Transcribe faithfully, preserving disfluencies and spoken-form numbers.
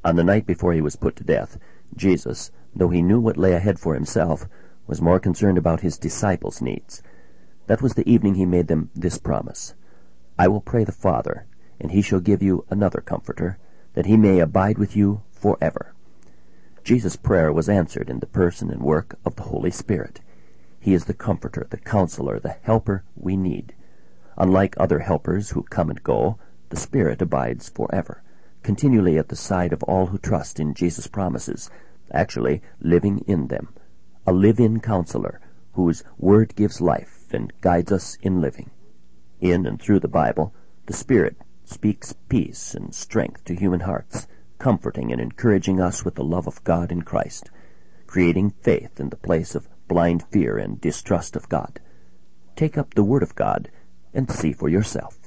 On the night before he was put to death, Jesus, though he knew what lay ahead for himself, was more concerned about his disciples' needs. That was the evening he made them this promise: "I will pray the Father, and he shall give you another Comforter, that he may abide with you forever." Jesus' prayer was answered in the person and work of the Holy Spirit. He is the Comforter, the Counselor, the Helper we need. Unlike other helpers who come and go, the Spirit abides forever, continually at the side of all who trust in Jesus' promises, actually living in them. A live-in Counselor, whose word gives life and guides us in living. In and through the Bible, the Spirit speaks peace and strength to human hearts, comforting and encouraging us with the love of God in Christ, creating faith in the place of blind fear and distrust of God. Take up the Word of God and see for yourself.